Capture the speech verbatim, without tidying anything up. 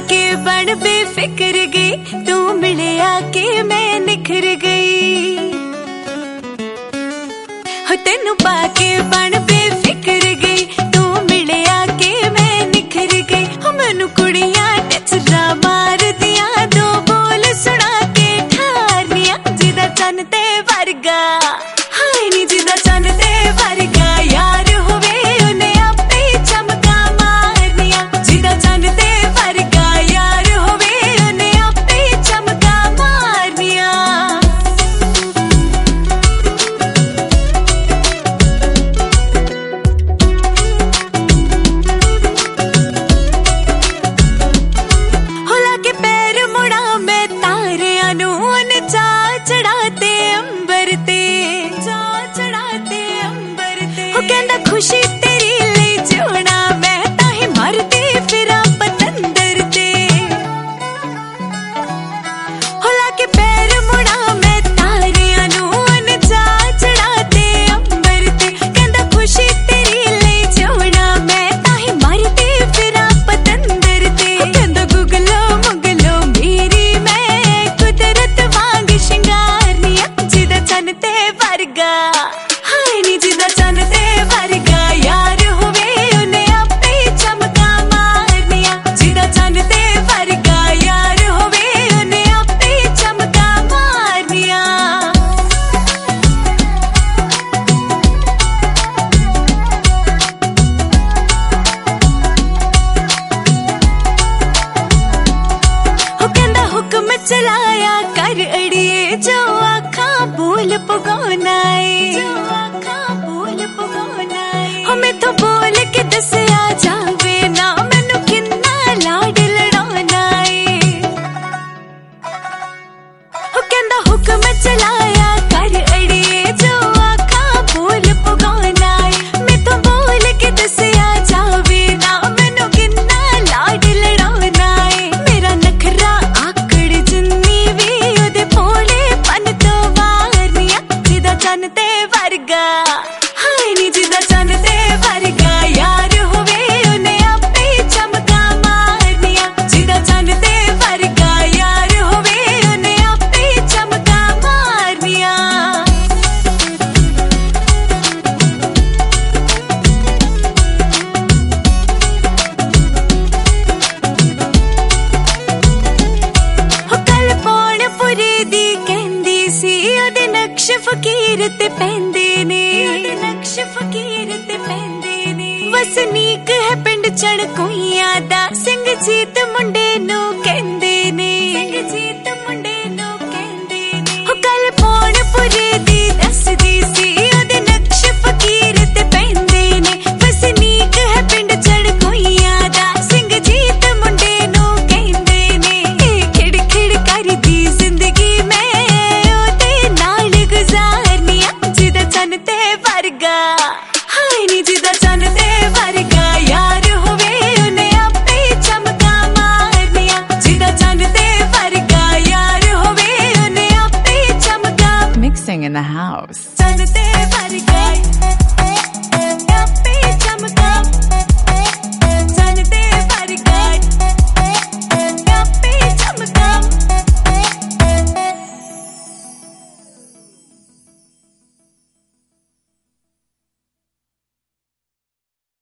के बन बेफिक्र गई, तू मिले आके मैं निखर गई। हो तेनू पाके बन बेफिक्र गई, तू मिले आके मैं निखर गई। हो मैनू कुड़ियां टचरा मार दिया, दो बोल सुना के ठारनिया। जिदा चन ते वर्गा हाय नी, जिदा चन ते वर्गा यार होवे उन्हें आपे चमका मारनिया। जिदा चन ते वर्गा यार होवे उन्हें आपे चमका मारनिया। होला के पैर मुड़ा मैं तारियां नू चा चढ़ाते अंबर ते, चा चढ़ाते अंबर ते। हो कहंदा खुशी तेरी ले जोना, मैं ताही मरती फिरा पतंदर ते। होला के पैर मुड़ा मैं तारियां नू चा चढ़ाते अंबर ते। कहंदा खुशी तेरी ले जोना, मैं ताही मरती फिरा पतंदर ते। कहंदा गुगलो मुगलो मेरी मैं कुदरत वांग शिंगारनिया। जिदा चन ते वर्गा हाय नी, जिदा चन ते वर्गा यार होवे उन्हें आपे चमका मारनिया। जिदा चन ते वर्गा यार होवे उन्हें आपे चमका मारनिया। हो कहंदा हुक्म चलाया कर अड़िए, जो आखा बोल पगोना है, जो आखा बोल पगोना है। हो मैथों बोल के दसिया जावे ना, मैनू किन्ना लाड लड़ाना है। हो कहंदा हुक्म चलाया कर अड़िए, जो आखा बोल पगोना है। मैथों बोल के दसिया जावे ना, मैनू किन्ना लाड लड़ाना है। मेरा नखरा आकड़ जिन्नी भी ओदे भोले पन तो वारनिया। जिदा चन ते वर्गा हाय नी, जिदा चन ते वर्गा यार होवे उन्हें आपे चमका मारनिया। जिदा चन ते वर्गा यार होवे उन्हें आपे चमका मारनिया। हो कल पौन पुरे दी कहंदी सी, ओदे नक्श फकीर ते पैंदे ने, ओदे नक्श फकीर ते पैंदे ने। वसनीक है पिंड चढ़कोइयां दा, सिंह जीत मुंडे नू कहंदे ने, सिंह जीत मुंडे नू कहंदे ने। हो कल पौन पुरे दी दसदी सी, ओदे नक्श फकीर ते पैंदे ने। वसनीक है पिंड चढ़कोइयां दा, सिंह जीत मुंडे नू कहंदे ने। ए खिड़ खिड़ करदी जिंदगी मैं ओदे नाल गुजारनिया। जिदा चन ते वर्गा हाय नी, जिदा चन ते वर्गा यार होवे उन्हें आपे चमका मारनिया। जिदा चन ते वर्गा यार होवे उन्हें आपे चमका। Mixing in the house. चन ते वर्गा